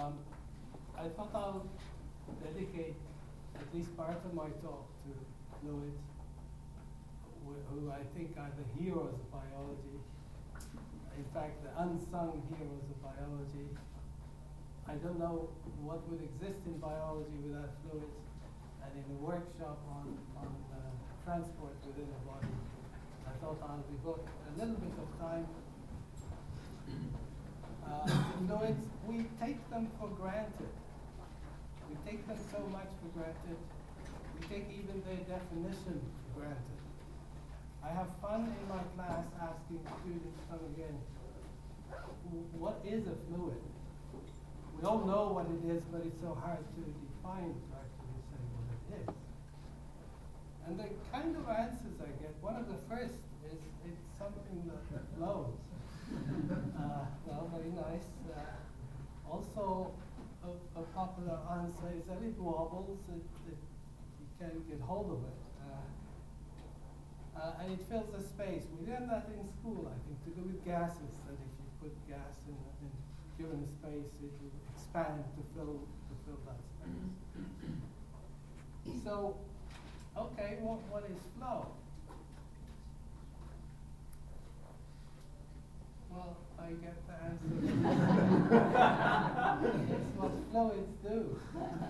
I thought I'll dedicate at least part of my talk to fluids, who I think are the heroes of biology. In fact, the unsung heroes of biology. I don't know what would exist in biology without fluids, and in a workshop on transport within the body, I thought I'll devote a little bit of time fluids. We take them for granted. We take them so much for granted. We take even their definition for granted. I have fun in my class asking students come again, what is a fluid? We all know what it is, but it's so hard to define to actually say what it is. And the kind of answers I get, one of the first is it's something that flows. Well, very nice. Also, a popular answer is that it wobbles, you can't get hold of it. And it fills a space. We learned that in school, I think, to do with gases, that if you put gas in given space, it will expand to fill that space. So, okay, what is flow? Well, I get the answer. It's what fluids do.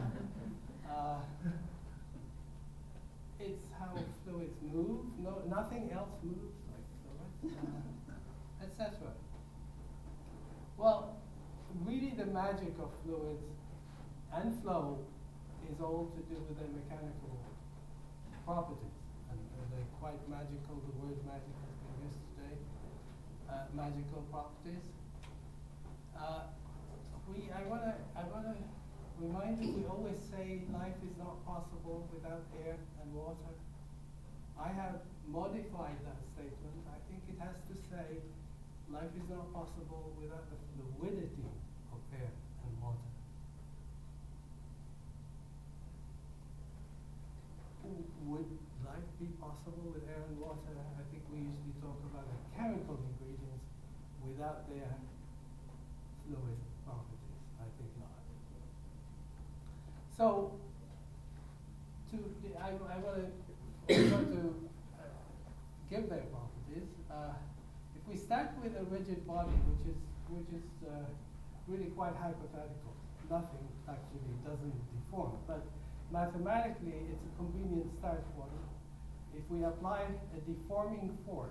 It's how fluids move. No, nothing else moves like fluids, etc. Well, really the magic of fluids and flow is all to do with their mechanical properties. And they're quite magical. The word magic has been used today. Magical properties. I wanna remind you, we always say life is not possible without air and water. I have modified that statement. I think it has to say life is not possible without the fluidity of air and water. Would life be possible with air and water? I think we usually talk about the chemical ingredients without their fluid properties. I think not. So, I want to give their properties. If we start with a rigid body, which is really quite hypothetical, nothing actually doesn't deform, but mathematically it's a convenient start point. If we apply a deforming force,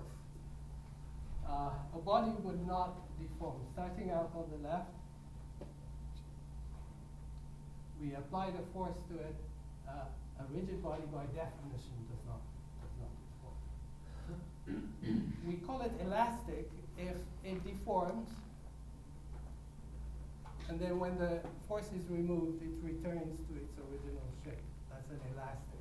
a body would not deform. Starting out on the left, we apply the force to it. A rigid body, by definition, does not deform. We call it elastic if it deforms, and then when the force is removed, it returns to its original shape. That's an elastic.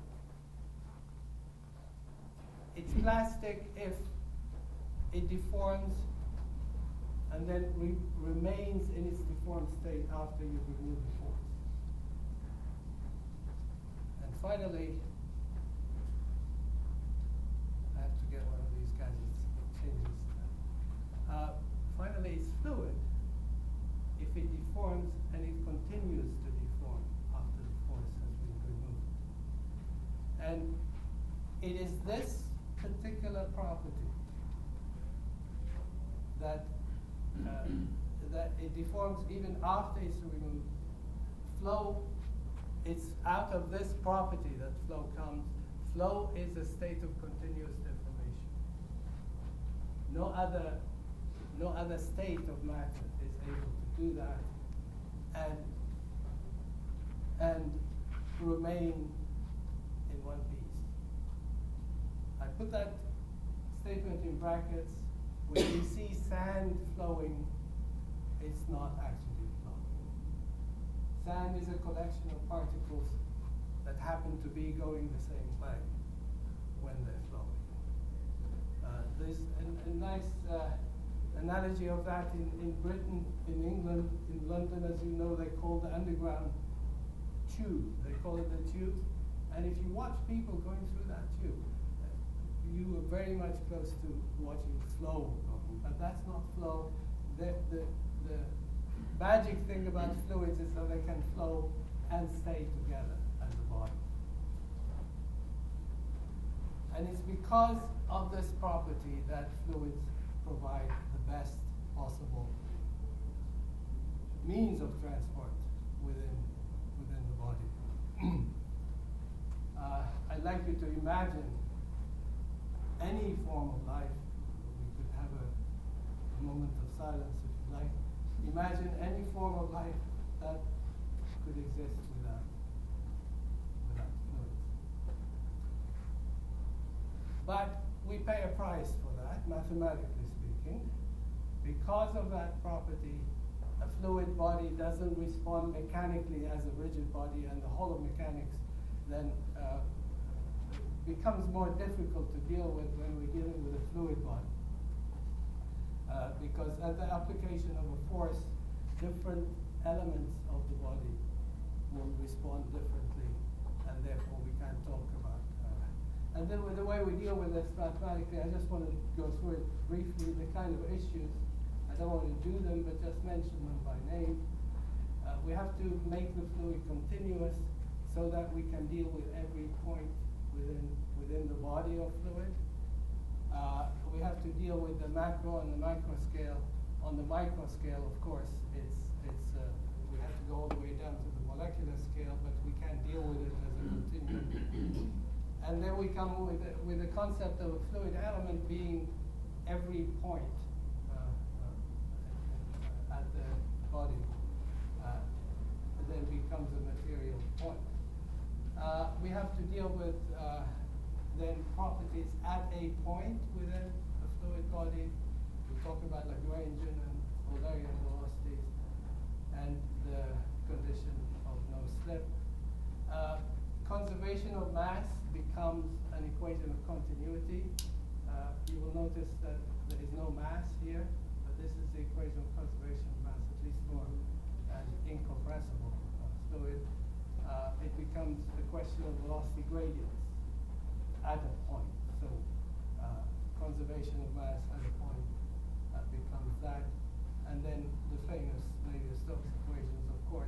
It's plastic if it deforms and then remains in its deformed state after you remove the force. And finally, I have to get one of these gadgets that changes. Finally, it's fluid if it deforms and it continues to deform after the force has been removed. And it is this particular property that it deforms even after it's removed. Flow, it's out of this property that flow comes. Flow is a state of continuous deformation. No other state of matter is able to do that and remain in one piece. I put that statement in brackets. When you see sand flowing, it's not actually flowing. Sand is a collection of particles that happen to be going the same way when they're flowing. There's a nice analogy of that in Britain, in England, in London, as you know, they call the underground tube. They call it the tube. And if you watch people going through that tube, you are very much close to watching flow going, but that's not flow. The magic thing about fluids is that they can flow and stay together as a body. And it's because of this property that fluids provide the best possible means of transport within the body. I'd like you to imagine any form of life. We could have a moment of silence if you like. Imagine any form of life that could exist without fluids. But we pay a price for that, mathematically speaking. Because of that property, a fluid body doesn't respond mechanically as a rigid body, and the whole of mechanics then becomes more difficult to deal with when we're dealing with a fluid body. Because at the application of a force, different elements of the body will respond differently, and therefore we can't talk about. And then with the way we deal with this mathematically, I just want to go through it briefly, the kind of issues. I don't want to do them, but just mention them by name. We have to make the fluid continuous so that we can deal with every point within the body of fluid. We have to deal with the macro and the micro scale. On the micro scale, of course, we have to go all the way down to the molecular scale, but we can't deal with it as a continuum. And then we come with the concept of a fluid element being every point at the body. Then becomes a material point. We have to deal with then properties at a point within a fluid body. We talk about Lagrangian and Eulerian velocities and the condition of no slip. Conservation of mass becomes an equation of continuity. You will notice that there is no mass here, but this is the equation of conservation of mass, at least for an incompressible fluid. It becomes a question of velocity gradients at a point. So conservation of mass at a point becomes that. And then the famous Navier-Stokes equations, of course.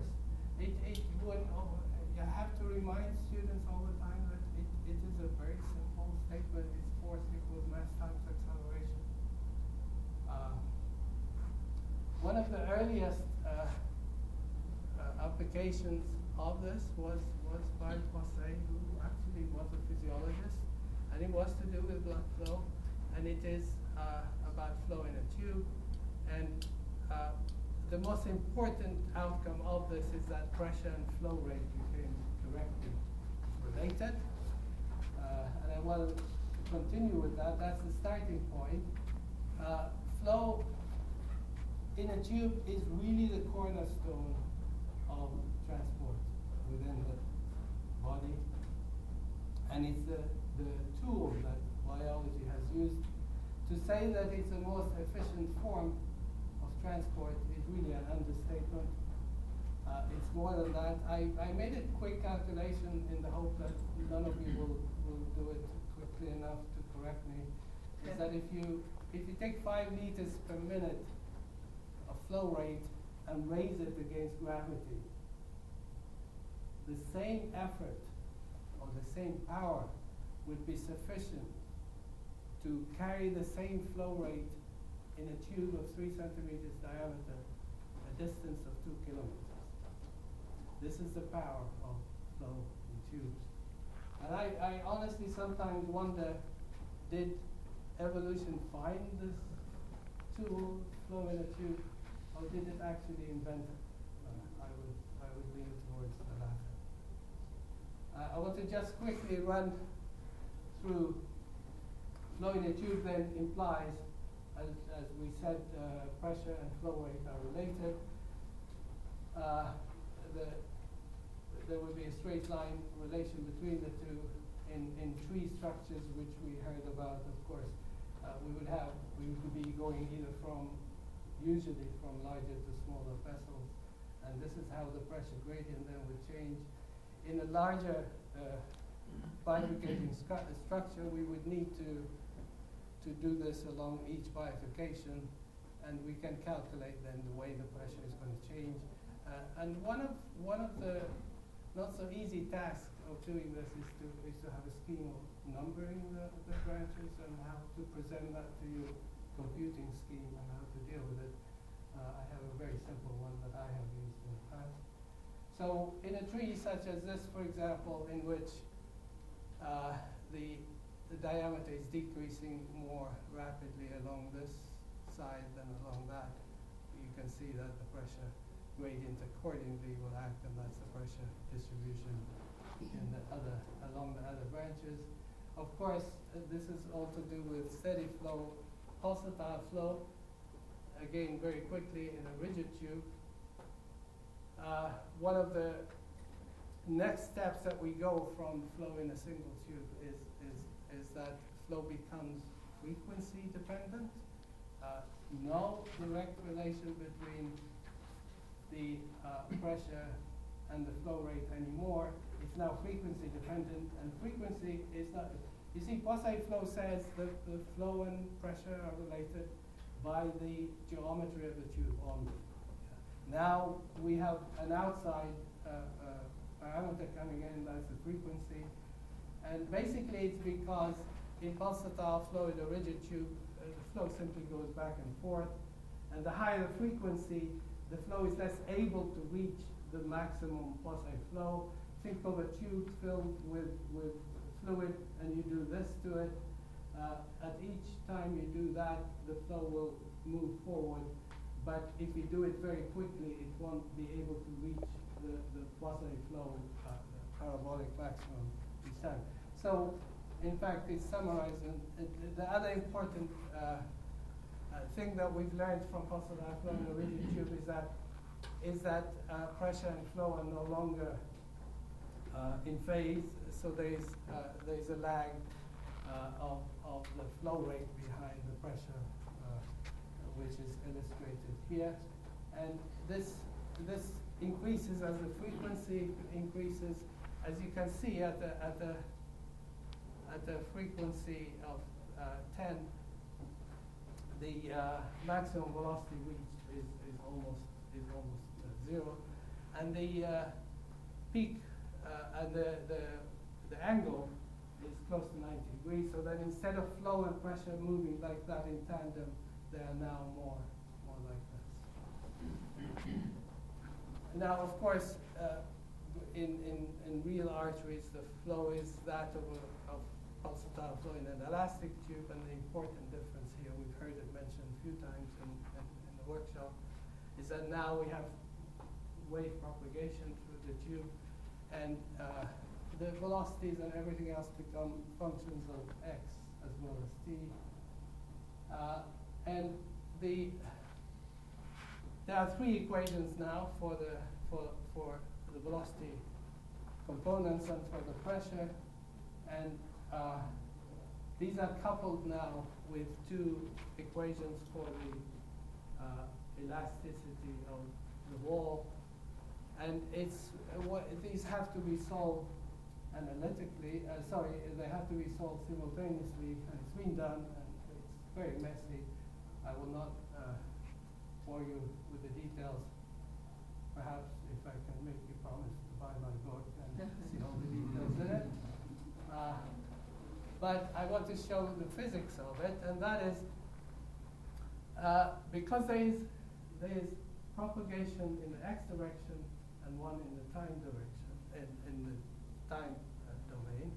You have to remind students all the time that it is a very simple statement. It's force equals mass times acceleration. One of the earliest applications of this was by Poiseuille, who actually was a physiologist, and it was to do with blood flow, and it is about flow in a tube. And the most important outcome of this is that pressure and flow rate became directly related. And I want to continue with that. That's the starting point. Flow in a tube is really the cornerstone of transport within the body. And it's the tool that biology has used. To say that it's the most efficient form of transport is really an understatement. It's more than that. I made a quick calculation in the hope that none of you will do it quickly enough to correct me. Is that if you take 5 liters per minute of flow rate and raise it against gravity, the same effort or the same power would be sufficient to carry the same flow rate in a tube of 3 centimeters diameter, a distance of 2 kilometers. This is the power of flow in tubes. And I honestly sometimes wonder, did evolution find this tool, flow in a tube, or did it actually invent it? I would lean towards the latter. I want to just quickly run through. Flow in a tube then implies, as we said, pressure and flow rate are related. There would be a straight line relation between the two. In tree structures, which we heard about, of course, we would be going usually from larger to smaller vessels, and this is how the pressure gradient then would change. In a larger bifurcating structure, we would need to do this along each bifurcation, and we can calculate then the way the pressure is going to change. And one of the not so easy tasks of doing this is to have a scheme of numbering the branches and how to present that to your computing scheme and how to deal with it. I have a very simple one that I have used in the past. So in a tree such as this, for example, in which the diameter is decreasing more rapidly along this side than along that, you can see that the pressure gradient accordingly will act, and that's the pressure distribution in the along the other branches. Of course, this is all to do with steady flow, pulsatile flow. Again, very quickly in a rigid tube. One of the next steps that we go from flow in a single tube is that flow becomes frequency dependent. No direct relation between the pressure and the flow rate anymore. It's now frequency dependent, and frequency is not. You see, quasi-flow says that the flow and pressure are related by the geometry of the tube only. Now we have an outside parameter coming in, that's the frequency. And basically it's because in pulsatile flow in a rigid tube, the flow simply goes back and forth. And the higher the frequency, the flow is less able to reach the maximum quasi-flow. Think of a tube filled with fluid, and you do this to it. At each time you do that, the flow will move forward. But if you do it very quickly, it won't be able to reach the quasi-flow, the parabolic maximum each time. So, in fact, it's summarized. The other important thing that we've learned from pulsatile flow in a rigid tube is that pressure and flow are no longer in phase. So there's a lag of the flow rate behind the pressure, which is illustrated here. And this increases as the frequency increases. As you can see at the frequency of 10, the maximum velocity reached is almost zero, and the peak and the angle is close to 90 degrees. So that instead of flow and pressure moving like that in tandem, they are now more like this. Now, of course, in real arteries, the flow is that of pulsatile flow in an elastic tube, and the important difference here, we've heard it mentioned a few times in the workshop, is that now we have wave propagation through the tube, and the velocities and everything else become functions of x as well as t. And there are three equations now for the velocity components and for the pressure, and these are coupled now with two equations for the elasticity of the wall, and these have to be solved analytically. They have to be solved simultaneously, and it's been done, and it's very messy. I will not bore you with the details. Perhaps if I can make you promise to buy my book and see all the details in it. But I want to show the physics of it, and that is because there is propagation in the x direction and one in the time direction, in the time domain.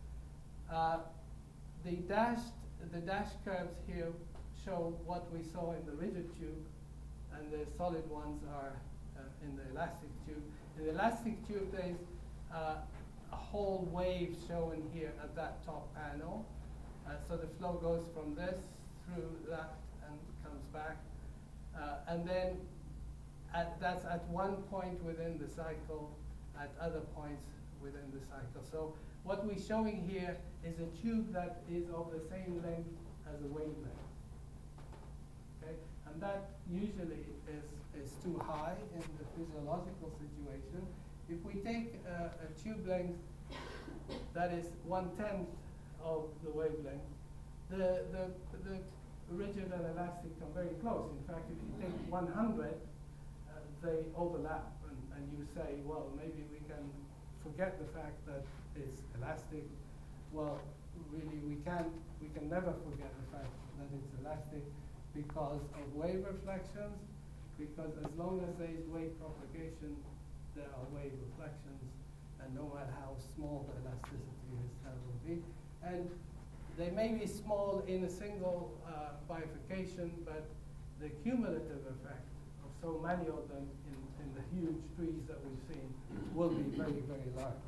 The dashed curves here show what we saw in the rigid tube, and the solid ones are in the elastic tube. In the elastic tube, there's a whole wave shown here at that top panel. So the flow goes from this through that and comes back. And then that's at one point within the cycle, at other points within the cycle. So what we're showing here is a tube that is of the same length as a wavelength. Okay? And that usually is too high in the physiological situation. If we take a tube length that is 1/10 of the wavelength, the rigid and elastic come very close. In fact, if you take 100, they overlap, and you say, well, maybe we can forget the fact that it's elastic. Well, really, we can never forget the fact that it's elastic because of wave reflections, because as long as there is wave propagation, there are wave reflections, and no matter how small the elasticity is, that will be. And they may be small in a single bifurcation, but the cumulative effect of so many of them in the huge trees that we've seen will be very, very large.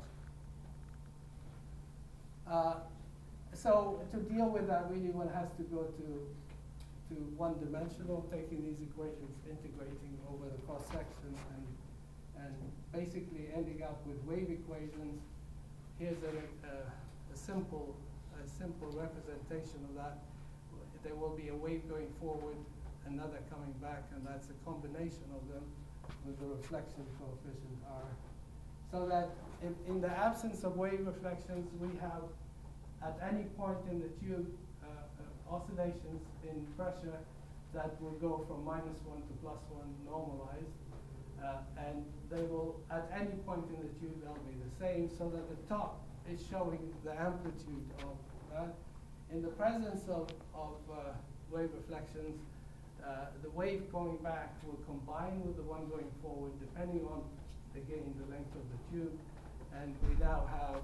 So to deal with that, really one has to go to one-dimensional, taking these equations, integrating over the cross-section, and basically ending up with wave equations. Here's a simple representation of that. There will be a wave going forward, another coming back, and that's a combination of them with the reflection coefficient R. So that in the absence of wave reflections, we have at any point in the tube oscillations in pressure that will go from -1 to +1 normalized. And they will, at any point in the tube, they'll be the same, so that the top is showing the amplitude of that. In the presence of wave reflections, the wave going back will combine with the one going forward, depending on, again, the length of the tube. And we now have,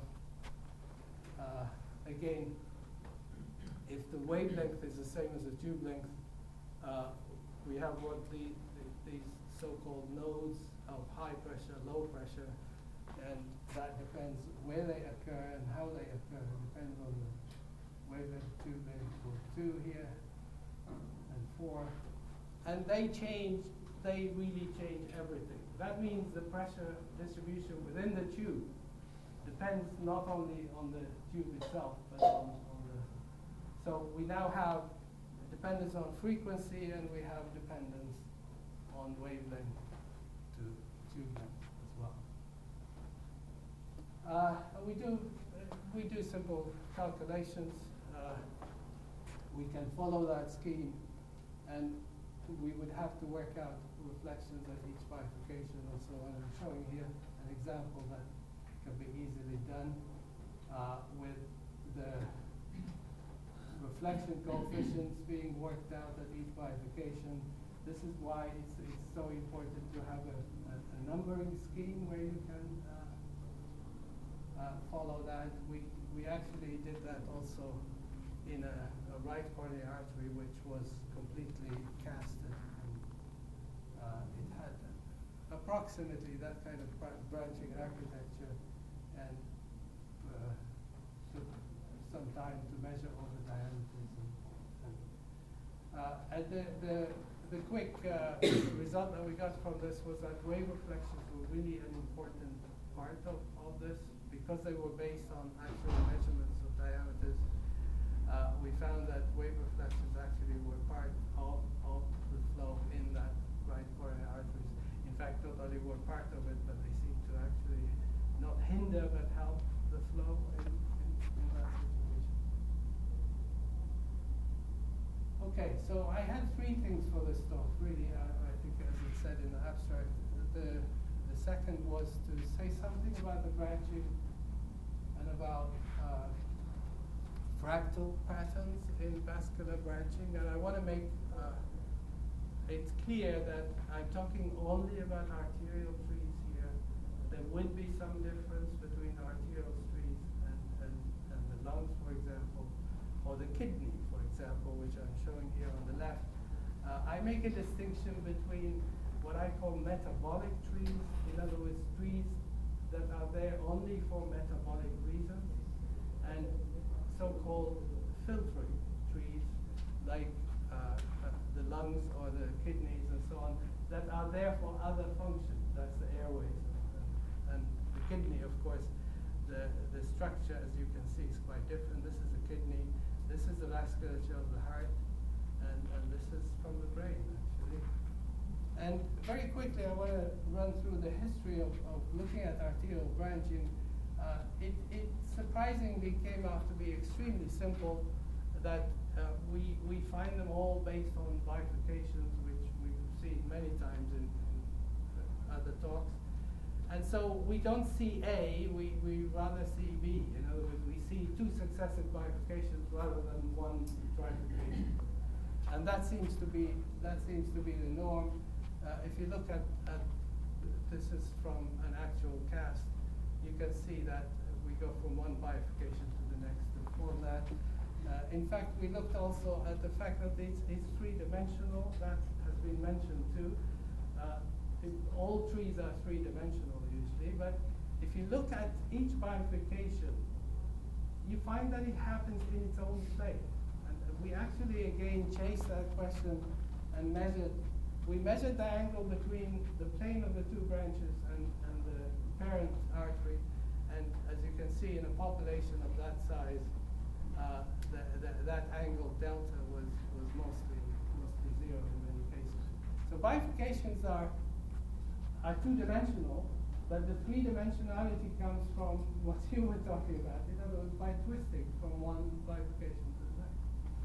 again, if the wavelength is the same as the tube length, we have what these so-called nodes of high pressure, low pressure, and that depends where they occur and how they occur. It depends on the wavelength, tube length, 2 here, and 4. And they really change everything. That means the pressure distribution within the tube depends not only on the tube itself, but on the... So we now have dependence on frequency, and we have dependence on wavelength to tube length as well. We do simple calculations. We can follow that scheme, and we would have to work out reflections at each bifurcation and so on. I'm showing here an example that can be easily done with the reflection coefficients being worked out at each bifurcation. This is why it's so important to have a numbering scheme where you can follow that. We actually did that also in a right coronary artery, which was completely casted. And, it had approximately that kind of branching architecture, and took some time to measure all the diameters. And the quick result that we got from this was that wave reflections were really an important part of this, because they were based on actual measurements of diameters. We found that wave reflections actually were part of the flow in that right coronary arteries. In fact, not only were part of it, but they seem to actually not hinder but help the flow in that situation. Okay, so I had 3 things for this talk, really. I think, as it said in the abstract. The second was to say something about the branching and about fractal patterns in vascular branching. And I want to make it clear that I'm talking only about arterial trees here. There would be some difference between arterial trees and the lungs, for example, or the kidney, for example, which I'm showing here on the left. I make a distinction between what I call metabolic trees, in other words, trees that are there only for metabolic reasons, and so-called filtering trees, like the lungs or the kidneys and so on, that are there for other functions. That's the airways. And the kidney, of course, the structure, as you can see, is quite different. This is the kidney, this is the vasculature of the heart, and this is from the brain, actually. And very quickly, I want to run through the history of looking at arterial branching. It surprisingly came out to be extremely simple. that we find them all based on bifurcations, which we've seen many times in other talks. And so we don't see A, we rather see B. In other words, we see two successive bifurcations rather than one trifurcation. And that seems to be the norm. If you look at this is from an actual cast, you can see that we go from one bifurcation to the next to form that. In fact, we looked also at the fact that it's three-dimensional. That has been mentioned too. All trees are three-dimensional usually, but if you look at each bifurcation, you find that it happens in its own plane. And we actually again chased that question and we measured the angle between the plane of the two branches and the parent artery, and as you can see in a population of that size, that angle delta was mostly zero in many cases. So bifurcations are two-dimensional, but the three-dimensionality comes from what you were talking about. In other words, by twisting from one bifurcation to the next.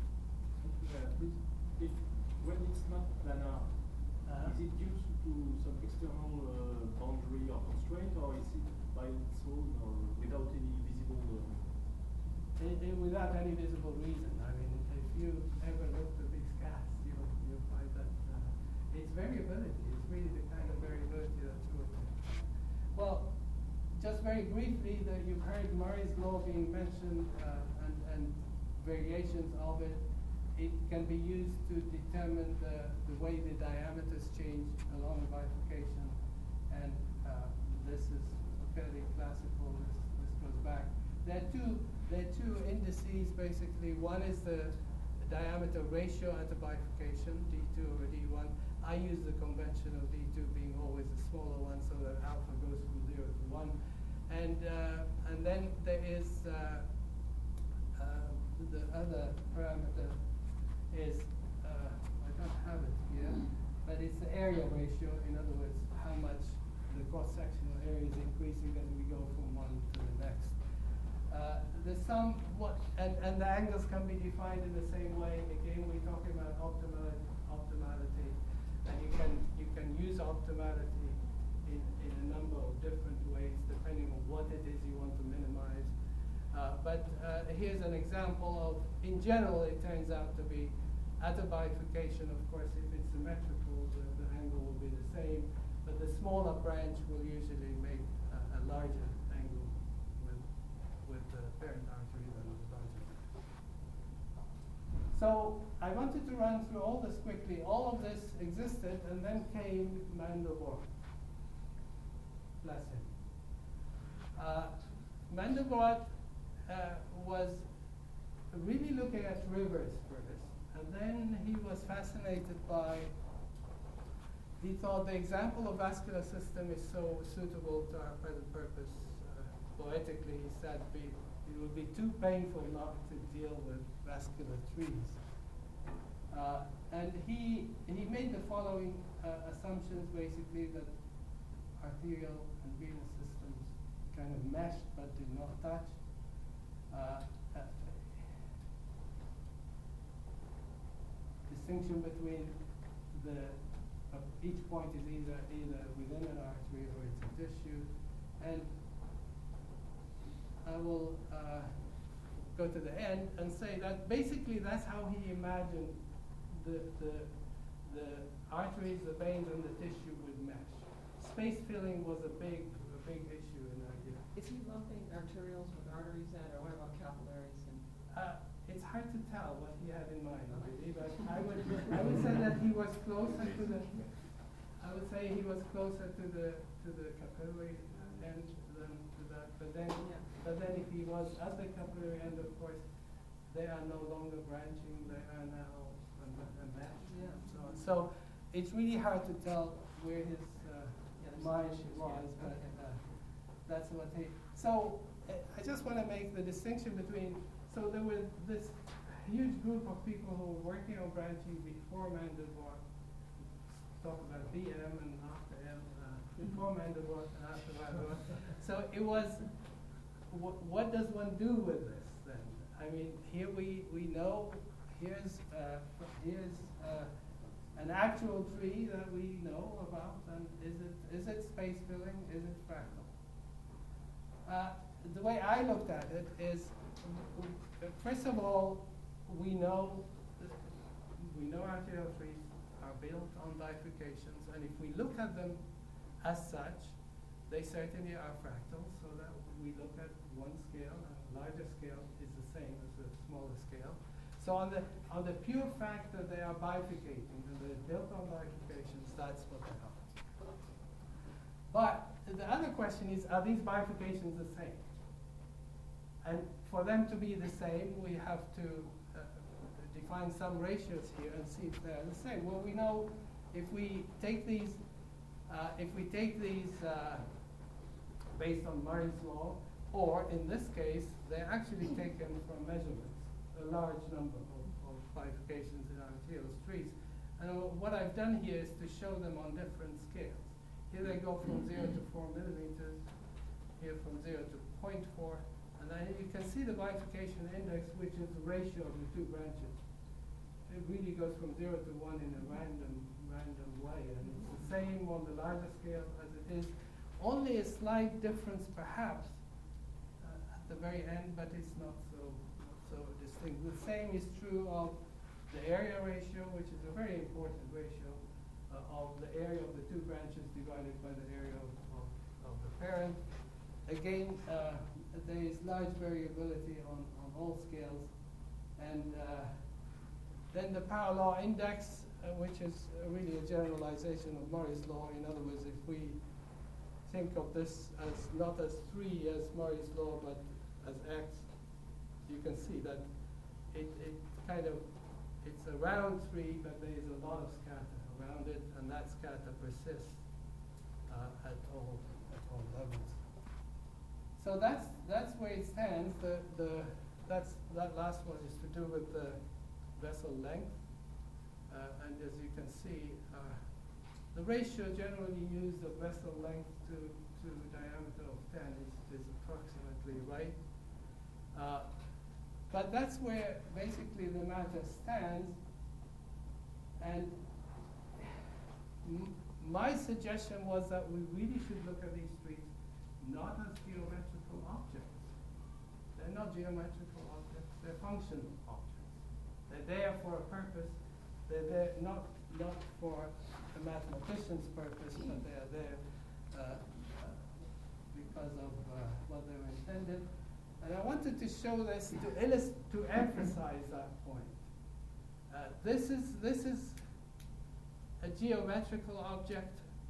When it's not planar, is it due to some external boundary or constraint, or is it by its own or without any visible? Without any visible reason. I mean, if you ever looked at these casts, you'll find that it's variability. It's really the kind of variability that's working. Well, just very briefly, you've heard Murray's law being mentioned and variations of it. It can be used to determine the way the diameters change along a bifurcation, and this is fairly classical. This goes back. There are two indices basically. One is the diameter ratio at the bifurcation, D2 over D1. I use the conventional D2 being always the smaller one, so that alpha goes from 0 to 1. And then there is the other parameter is I don't have it here, but it's the area ratio. In other words, how much the cross-sectional area is increasing as we go from one to the next. The sum, and the angles can be defined in the same way. Again, we're talking about optimality, and you can use optimality in a number of different ways depending on what it is you want to minimize. But here's an example of, in general, it turns out to be at a bifurcation. Of course, if it's symmetrical, the angle will be the same, but the smaller branch will usually make a larger angle with the parent artery than the larger. So I wanted to run through all this quickly. All of this existed, and then came Mandelbrot. Bless him. Mandelbrot was really looking at rivers first, and then he was fascinated by, he thought the example of vascular system is so suitable to our present purpose. Poetically, he said it would be too painful not to deal with vascular trees. And he made the following assumptions, basically, that arterial and venous systems kind of meshed but did not touch. Distinction between each point is either within an artery or it's a tissue, and I will go to the end and say that basically that's how he imagined the arteries, the veins, and the tissue would mesh. Space filling was a big issue in idea. Is he lumping arterioles with arteries then, or what about capillaries? It's hard to tell what he had in mind, really, but I would say that he was closer to the. I would say he was closer to the capillary end than to that. But then if he was at the capillary end, of course, they are no longer branching; they are now a mesh. Yeah. So it's really hard to tell where his mind was, but that's what he. So I just want to make the distinction between. So there was this huge group of people who were working on branching before Mandelbrot. Talk about BM and after M, before Mandelbrot and after Mandelbrot. So it was, what does one do with this then? I mean, here we know, here's an actual tree that we know about, and is it space filling? Is it fractal? The way I looked at it is, first of all, we know arterial trees are built on bifurcations, and if we look at them as such, they certainly are fractal, so that we look at one scale, and a larger scale is the same as the smaller scale. So on the pure fact that they are bifurcating, and they're built on bifurcations, that's what they are. But the other question is, are these bifurcations the same? And for them to be the same, we have to define some ratios here and see if they're the same. Well, we know if we take these based on Murray's law, or in this case, they're actually taken from measurements, a large number of bifurcations in arterial trees. And what I've done here is to show them on different scales. Here they go from 0 to 4 millimeters, here from 0 to 0.4, and then you can see the bifurcation index, which is the ratio of the two branches. It really goes from 0 to 1 in a random way, and it's the same on the larger scale as it is. Only a slight difference, perhaps, at the very end, but it's not so distinct. The same is true of the area ratio, which is a very important ratio of the area of the two branches divided by the area of the parent. Again, there is large variability on all scales, and then the power law index, which is really a generalization of Murray's law. In other words, if we think of this as not as 3 as Murray's law, but as x, you can see that it's around 3, but there is a lot of scatter around it, and that scatter persists at all levels. So that's where it stands. That last one is to do with the vessel length, and as you can see, the ratio generally used of vessel length to diameter of 10 is approximately right. But that's where basically the matter stands, and my suggestion was that we really should look at these trees not as geometrical objects. They're not geometrical objects, they're functional objects. They're there for a purpose. They're there not for a mathematician's purpose, but they are there because of what they were intended. And I wanted to show this to emphasize that point. This is a geometrical object,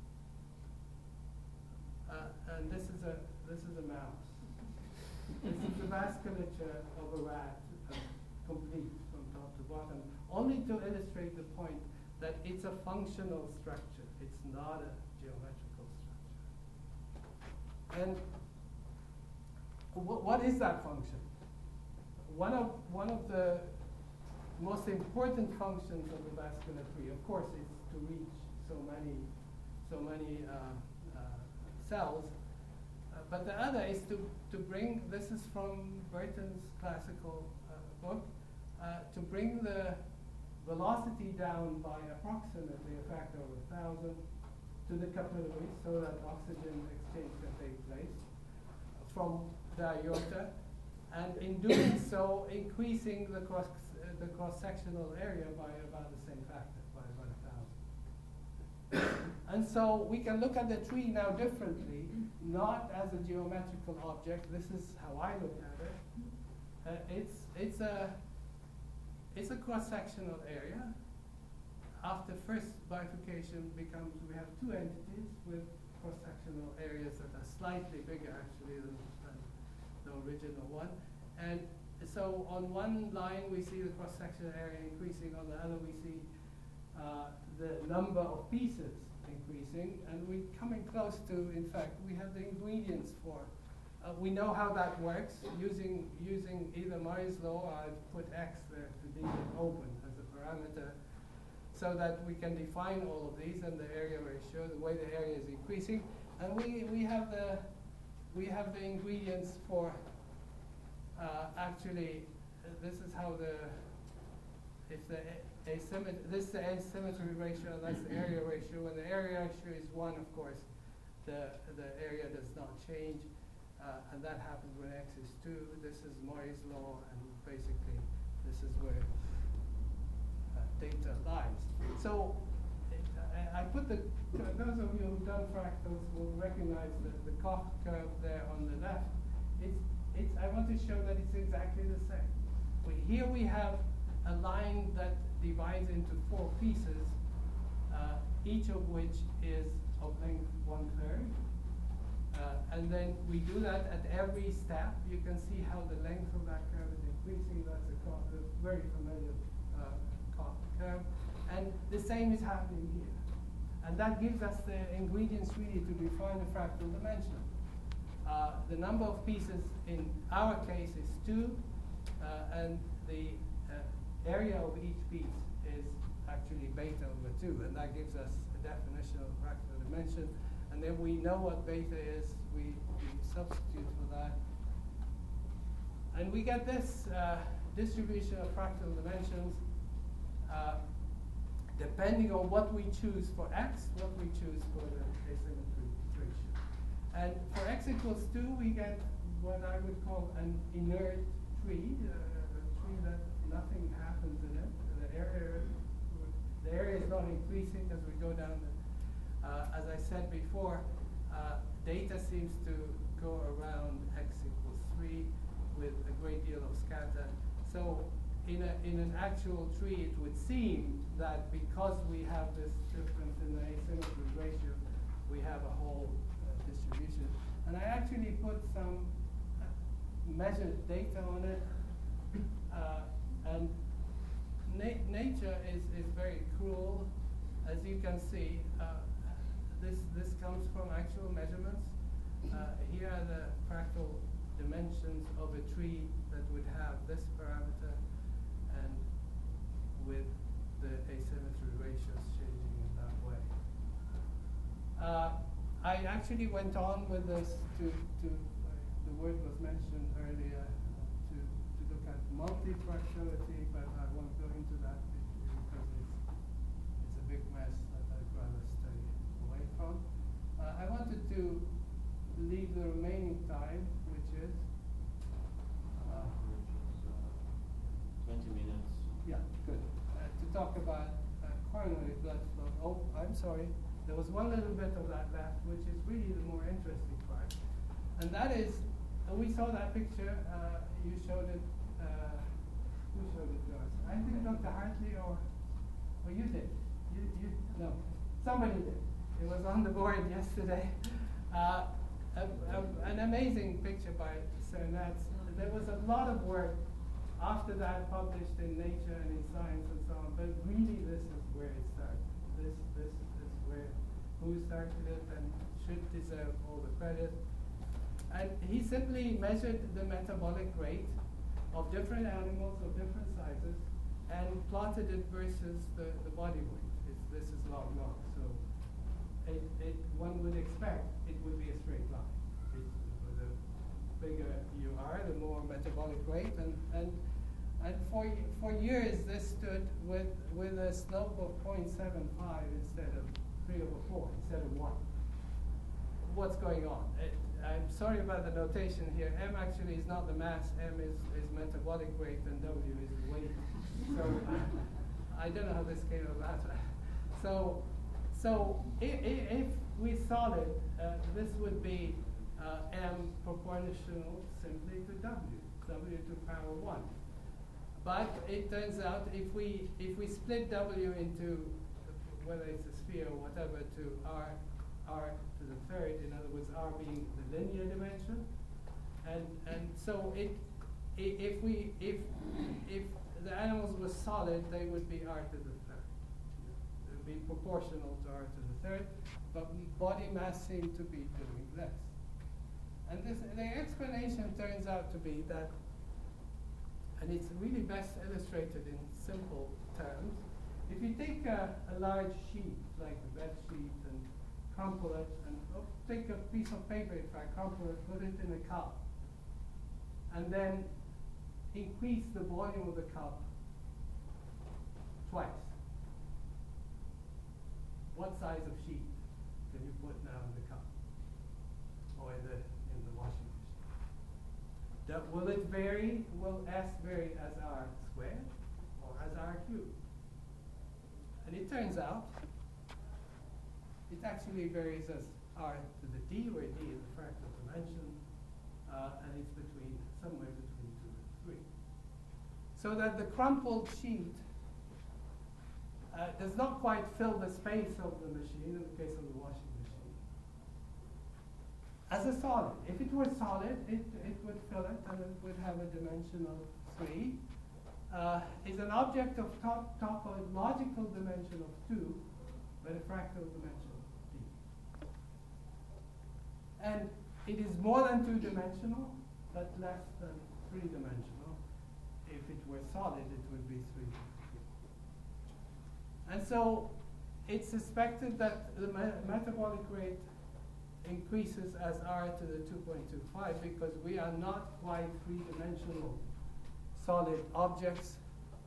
and this is a mouse. This is the vasculature of a rat, complete from top to bottom, only to illustrate the point that it's a functional structure. It's not a geometrical structure. And what is that function? One of the most important functions of the vascular tree, of course, is to reach so many cells. But the other is to bring, this is from Burton's classical book, to bring the velocity down by approximately a factor of 1,000 to the capillaries so that oxygen exchange can take place from the aorta, and in doing so, increasing the cross-sectional area by about the same factor, by about 1,000. And so we can look at the tree now differently, not as a geometrical object. This is how I look at it. It's a cross-sectional area. After first bifurcation we have two entities with cross-sectional areas that are slightly bigger actually than the original one. And so on one line we see the cross-sectional area increasing, on the other we see the number of pieces increasing, and we're coming close to, in fact, we have the ingredients for, we know how that works using either Murray's law, or I've put x there to leave it open as a parameter, so that we can define all of these and the area ratio, the way the area is increasing, and we have the ingredients for actually this is how if the this is the asymmetry ratio, that's the area ratio. When the area ratio is 1, of course, the area does not change, and that happens when x is 2. This is Murray's law, and basically this is where data lies. So I put those of you who've done fractals will recognize the Koch curve there on the left. I want to show that it's exactly the same. Here we have a line that divides into 4 pieces, each of which is of length 1/3. And then we do that at every step. You can see how the length of that curve is increasing. That's a very familiar Koch curve. And the same is happening here. And that gives us the ingredients really to define a fractal dimension. The number of pieces in our case is 2, and the area of each piece is actually beta over 2, and that gives us a definition of fractal dimension. And then we know what beta is, we substitute for that. And we get this distribution of fractal dimensions depending on what we choose for x, what we choose for the asymmetry ratio. And for x equals 2, we get what I would call an inert tree, a tree that nothing happens in it. The area is not increasing as we go down. As I said before, data seems to go around x equals 3 with a great deal of scatter. So in an actual tree, it would seem that because we have this difference in the asymmetry ratio, we have a whole distribution. And I actually put some measured data on it. And nature is very cruel. As you can see, this comes from actual measurements. Here are the fractal dimensions of a tree that would have this parameter, and with the asymmetry ratios changing in that way. I actually went on with this to the word was mentioned earlier, to look at multifractality, but I won't go into that because it's a big mess that I'd rather stay away from. I wanted to leave the remaining time, which is 20 minutes. yeah, good. To talk about coronary blood flow. Oh, I'm sorry. There was one little bit of that left, which is really the more interesting part. And that is, we saw that picture. You showed it. Who showed it to us? I think Dr. Hartley or you did. No, somebody did. It was on the board yesterday. An amazing picture by Sir Nats. There was a lot of work after that published in Nature and in Science and so on, but really this is where it started. This is where who started it and should deserve all the credit. And he simply measured the metabolic rate of different animals of different sizes and plotted it versus the body weight. This is log. So one would expect it would be a straight line. The bigger you are, the more metabolic rate. And for years this stood with a slope of 0.75 instead of 3 over 4, instead of 1. What's going on? I'm sorry about the notation here. M actually is not the mass. M is metabolic rate, and W is weight. So I don't know how this came about. So if we solve it, this would be M proportional simply to W to power 1. But it turns out if we split W into whether it's a sphere or whatever to R to the third, in other words, R being the linear dimension, and so if the animals were solid, they would be R to the third. It would be proportional to R to the third, but body mass seemed to be doing less. And the explanation turns out to be that, and it's really best illustrated in simple terms. If you take a large sheet, like a bed sheet, and crumple it, and take a piece of paper, if I crumple it, put it in a cup, and then increase the volume of the cup twice. What size of sheet can you put now in the cup or in the washing machine? Will it vary? Will S vary as R squared or as R cubed? And it turns out it actually varies as R to the D, where D is a fractal dimension, and it's somewhere between 2 and 3. So that the crumpled sheet does not quite fill the space of the machine, in the case of the washing machine, as a solid. If it were solid, it would fill it, and it would have a dimension of 3. Is an object of topological dimension of 2, but a fractal dimension of D. And it is more than 2-dimensional, but less than 3-dimensional. If it were solid, it would be 3-dimensional. And so it's suspected that the metabolic rate increases as R to the 2.25 because we are not quite 3-dimensional solid objects.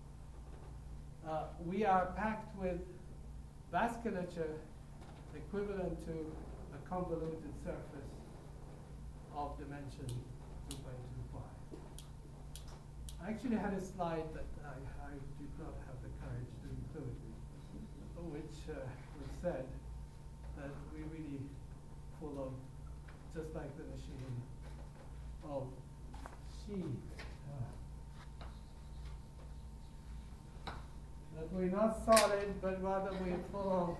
We are packed with vasculature equivalent to a convoluted surface of dimension 2.25. I actually had a slide that I did not have the courage to include, which said that we really full of, just like the machine, of sheet. That we're not solid, but rather we're full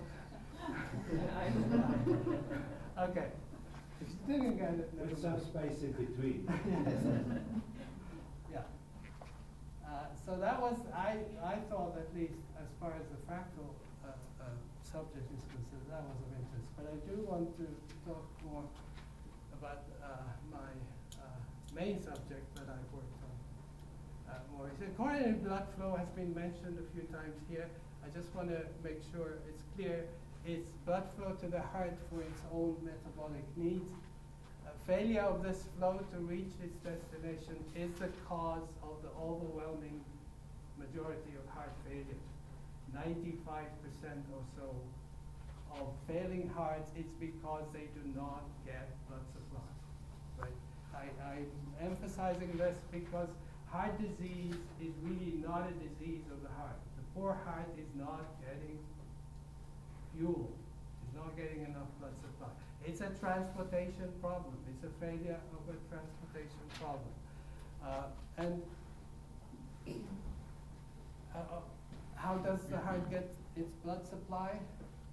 of. Okay. If you didn't get it, with some space in between. Yeah. So that was, I thought, at least as far as the fractal subject is concerned, that was of interest. But I do want to talk more about my main subject that I've worked on more. So coronary blood flow has been mentioned a few times here. I just want to make sure it's clear. It's blood flow to the heart for its own metabolic needs. Failure of this flow to reach its destination is the cause of the overwhelming majority of heart failure. 95% or so of failing hearts, it's because they do not get blood supply. Right? I'm emphasizing this because heart disease is really not a disease of the heart. The poor heart is not getting fuel, is not getting enough blood supply. It's a transportation problem. It's a failure of a transportation problem. How does the heart get its blood supply?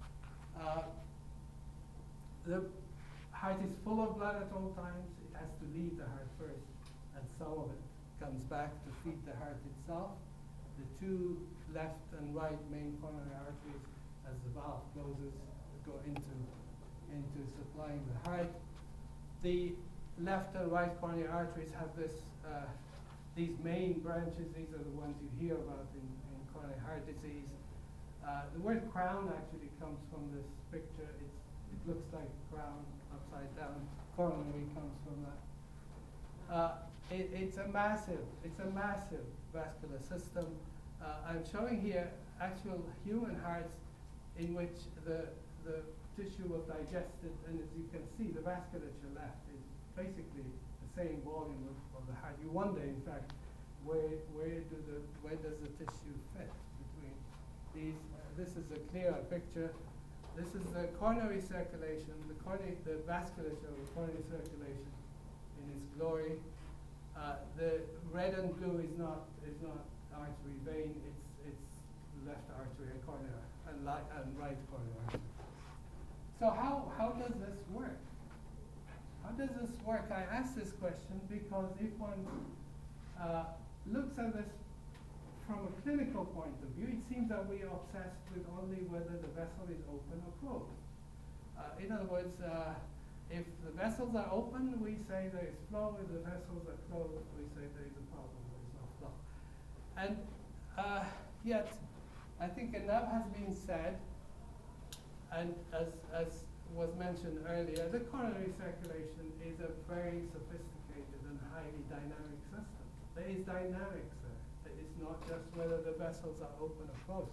The heart is full of blood at all times. It has to leave the heart first, and some of it comes back to feed the heart itself. The two left and right main coronary arteries, as the valve closes, go into supplying the heart. The left and right coronary arteries have these main branches. These are the ones you hear about in coronary heart disease. The word crown actually comes from this picture. It looks like a crown upside down. Coronary comes from that. It's a massive vascular system. I'm showing here actual human hearts in which the tissue was digested, and as you can see, the vasculature left is basically the same volume of the heart. You wonder, in fact, where does the tissue fit between these? This is a clearer picture. This is the coronary circulation, the vasculature of the coronary circulation in its glory. The red and blue is not artery vein. It's left artery and coronary and right coronary artery. So how does this work? How does this work? I ask this question because if one looks at this from a clinical point of view, it seems that we are obsessed with only whether the vessel is open or closed. In other words, if the vessels are open, we say there is flow. If the vessels are closed, we say there is a problem, there is no flow. And yet, I think enough has been said, and as was mentioned earlier, the coronary circulation is a very sophisticated and highly dynamic system. There is dynamics there. It's not just whether the vessels are open or closed.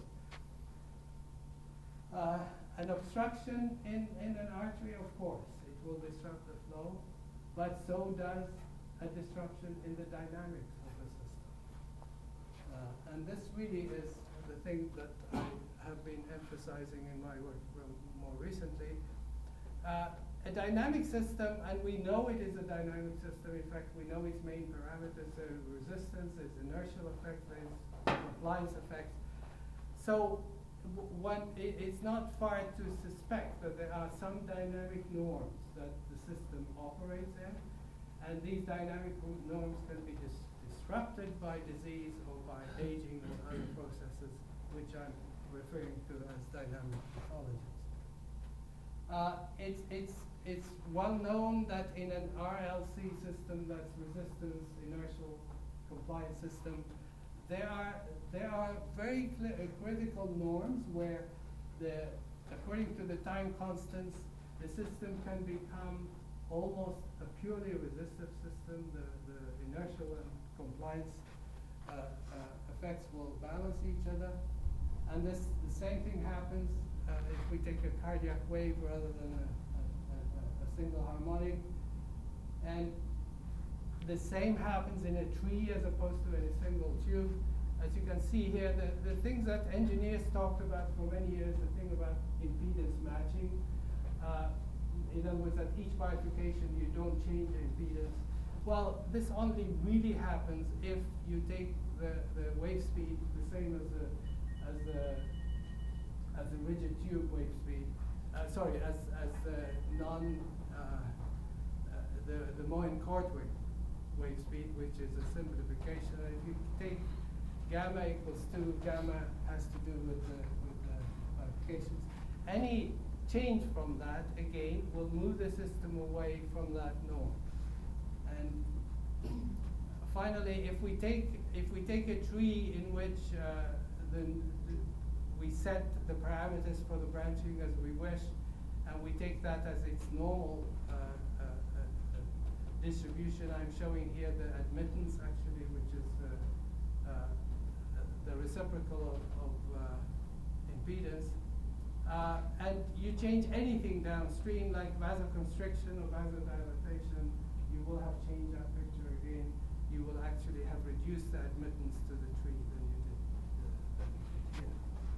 An obstruction in an artery, of course, it will disrupt the flow, but so does a disruption in the dynamics of the system. And this really is the thing that I have been emphasizing in my work more recently. A dynamic system, and we know it is a dynamic system. In fact, we know its main parameters are resistance, its inertial effects, its compliance effects. So it's not far to suspect that there are some dynamic norms that the system operates in, and these dynamic norms can be disrupted by disease or by aging or other processes, which I'm referring to as dynamic pathologies. It's well known that in an RLC system, that's resistance inertial compliance system, there are very critical norms where according to the time constants, the system can become almost a purely resistive system. The inertial and compliance effects will balance each other. And the same thing happens if we take a cardiac wave rather than a single harmonic. And the same happens in a tree as opposed to in a single tube. As you can see here, the things that engineers talked about for many years, the thing about impedance matching, in other words, at each bifurcation you don't change the impedance. Well, this only really happens if you take the wave speed the same as the rigid tube wave speed. As the Moyen-Korteweg wave speed, which is a simplification. And if you take gamma equals 2, gamma has to do with the bifurcations. Any change from that, again, will move the system away from that norm. And finally, if we take a tree in which we set the parameters for the branching as we wish, and we take that as its normal distribution. I'm showing here the admittance, actually, which is the reciprocal of impedance. And you change anything downstream, like vasoconstriction or vasodilatation, you will have changed that picture again. You will actually have reduced the admittance to the tree than you did here.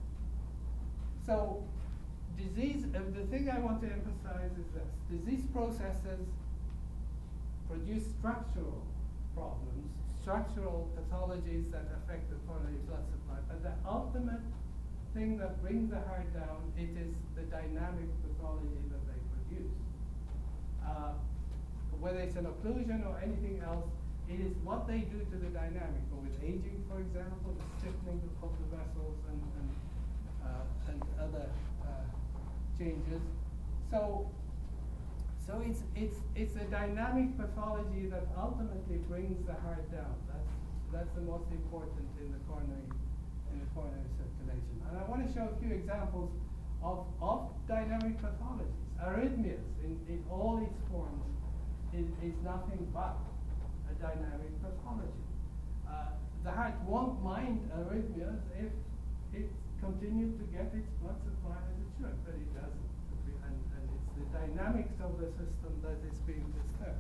So, disease, the thing I want to emphasize is this. Disease processes produce structural problems, structural pathologies that affect the coronary blood supply. But the ultimate thing that brings the heart down, it is the dynamic pathology that they produce. Whether it's an occlusion or anything else, it is what they do to the dynamic. Or with aging, for example, the stiffening of the vessels and other changes. So it's a dynamic pathology that ultimately brings the heart down. That's the most important in the coronary circulation. And I want to show a few examples of dynamic pathologies. Arrhythmias in all its forms is nothing but a dynamic pathology. The heart won't mind arrhythmias if it continues to get its blood supply as it should, but it doesn't. And it's the dynamics of the system that is being disturbed.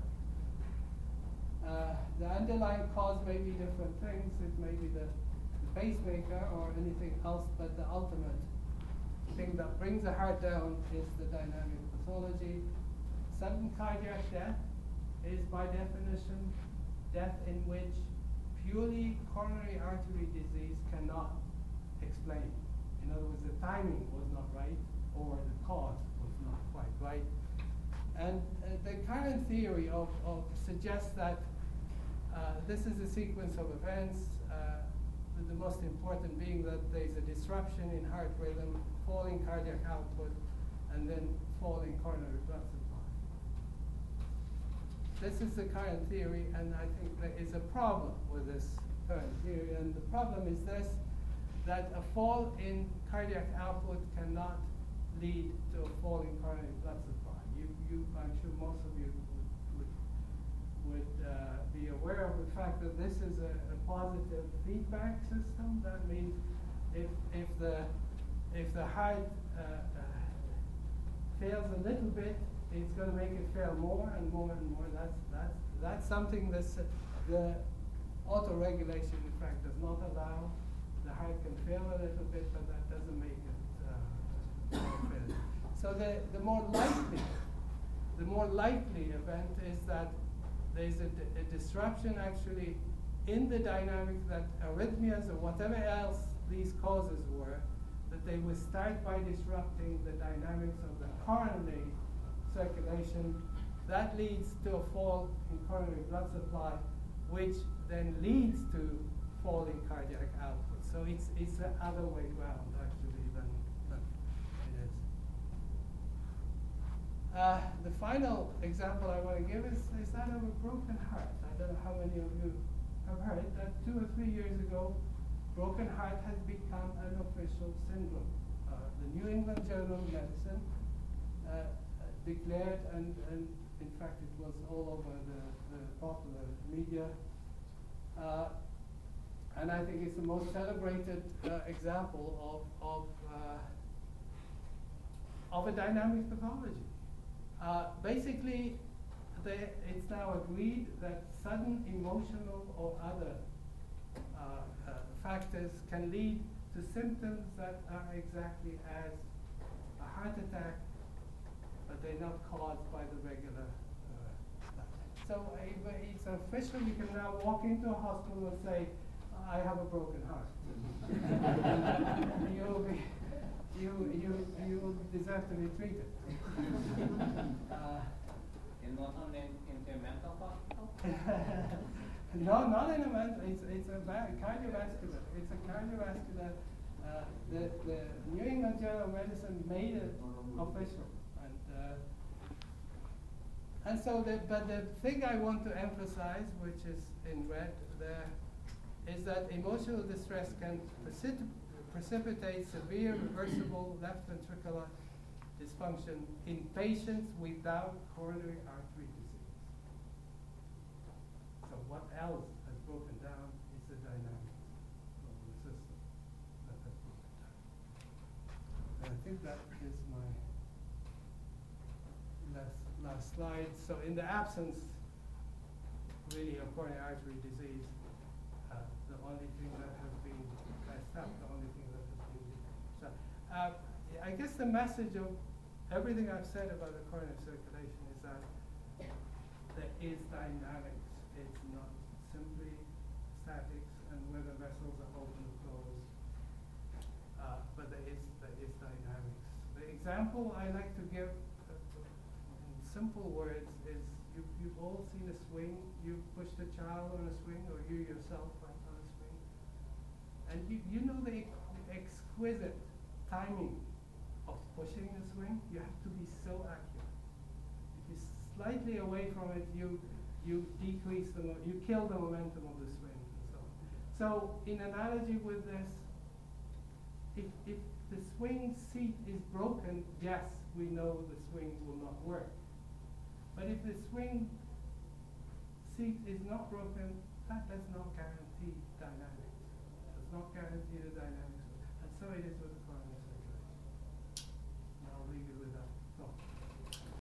The underlying cause may be different things. It may be the pacemaker or anything else, but the ultimate thing that brings the heart down is the dynamic pathology. Sudden cardiac death is by definition death in which purely coronary artery disease cannot explain. In other words, the timing was not right or the cause was not quite right. And the current theory suggests that this is a sequence of events, the most important being that there's a disruption in heart rhythm, falling cardiac output, and then falling coronary blood supply. This is the current theory, and I think there is a problem with this current theory. And the problem is this, that a fall in cardiac output cannot lead to a fall in coronary blood supply. I'm sure most of you would be aware of the fact fact that this is a positive feedback system. That means if the heart fails a little bit, it's going to make it fail more and more and more. That's something the auto-regulation, in fact, does not allow. The heart can fail a little bit, but that doesn't make it fail. So the more likely event is that there's a disruption actually in the dynamics, that arrhythmias or whatever else these causes were, that they will start by disrupting the dynamics of the coronary circulation. That leads to a fall in coronary blood supply, which then leads to fall in cardiac output. So it's the other way round actually than it is. The final example I want to give is that of a broken heart. I don't know how many of you have heard that 2 or 3 years ago, broken heart has become an official syndrome. The New England Journal of Medicine declared, and in fact it was all over the popular media, and I think it's the most celebrated example of a dynamic pathology. Basically, it's now agreed that sudden emotional or other factors can lead to symptoms that are exactly as a heart attack, but they're not caused by the regular stuff. So it's official. You can now walk into a hospital and say, I have a broken heart. you deserve to be treated. And not only in the mental hospital? No, not in a mental. It's a cardiovascular. It's a cardiovascular. The New England Journal of Medicine made it official, and so. But the thing I want to emphasize, which is in red there, is that emotional distress can precipitate severe reversible left ventricular dysfunction in patients without coronary artery disease. So what else has broken down is the dynamics of the system that has broken down. And I think that is my last slide. So in the absence really of coronary artery disease, the only thing that has been messed up, the only thing that has been so I guess the message of everything I've said about the coronary circulation is that there is dynamics. It's not simply statics and whether vessels are open or closed, but there is dynamics. The example I like to give in simple words is you've all seen a swing. You've pushed a child on a swing, or you yourself went on a swing, and you know the exquisite timing of pushing the swing. You have to be so accurate. If you're slightly away from it, you decrease you kill the momentum of the swing, and so on. So in analogy with this, if the swing seat is broken, yes, we know the swing will not work. But if the swing seat is not broken, that does not guarantee dynamics. It does not guarantee the dynamics. And so it is with the coronary circulation. And I'll leave you with that.